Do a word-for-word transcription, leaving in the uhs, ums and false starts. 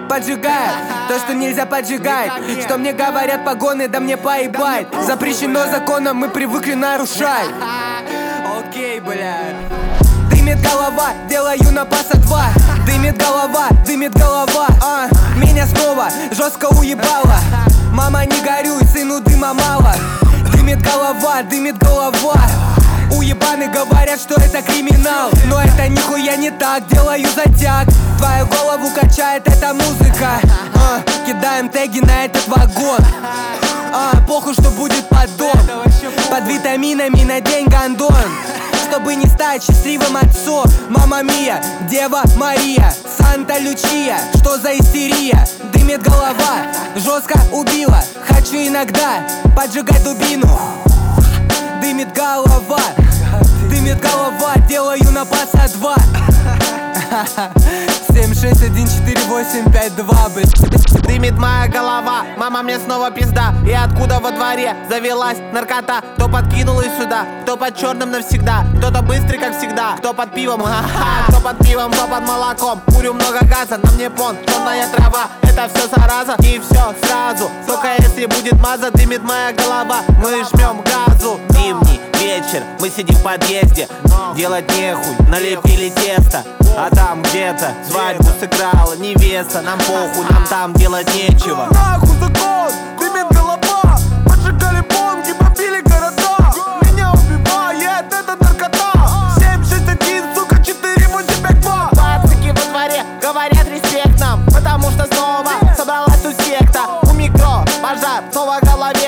поджигает то, что нельзя поджигать. Что мне говорят погоны, да мне поебать. Запрещено законом, мы привыкли нарушать. Окей, блядь. Дымит голова, делаю на паса два. Дымит голова, дымит голова, а меня снова жестко уебало. Мама, не горюй, сыну дыма мало. Дымит голова, дымит голова. Уебаны говорят, что это криминал, но это нихуя не так, делаю затяг. Твою голову качает эта музыка, а, кидаем теги на этот вагон, а, похуй, что будет потом. Под витаминами на день гондон, чтобы не стать счастливым отцом. Мама Мия, Дева Мария, Санта Лючия, что за истерия? Дымит голова, жестко убила. Хочу иногда поджигать дубину. Дымит голова, дымит голова, делаю на паса два. семь шесть один четыре восемь пять два, блядь. Дымит моя голова, мама, мне снова пизда. И откуда во дворе завелась наркота? Кто подкинул их сюда, кто под черным навсегда. Кто-то быстрый, как всегда, кто под пивом, ха-ха. Кто под пивом, кто под молоком. Курю много газа, на мне понт, черная трава. Это все зараза, и все сразу. Только если будет маза, дымит моя голова. Мы жмем газу. Зимний вечер, мы сидим в подъезде. Делать нехуй, налепили тесто. А там где-то свадьбу сыграла невеста. Нам похуй, нам там делать нечего. Нахуй закон, дымит голова. Поджигали бомги, бомбили города. Меня убивает эта наркота. семь шесть один, сука, четыре восемь пять два. Пацаки во дворе говорят респект нам, потому что снова собралась тут секта. У микро пожар, снова в голове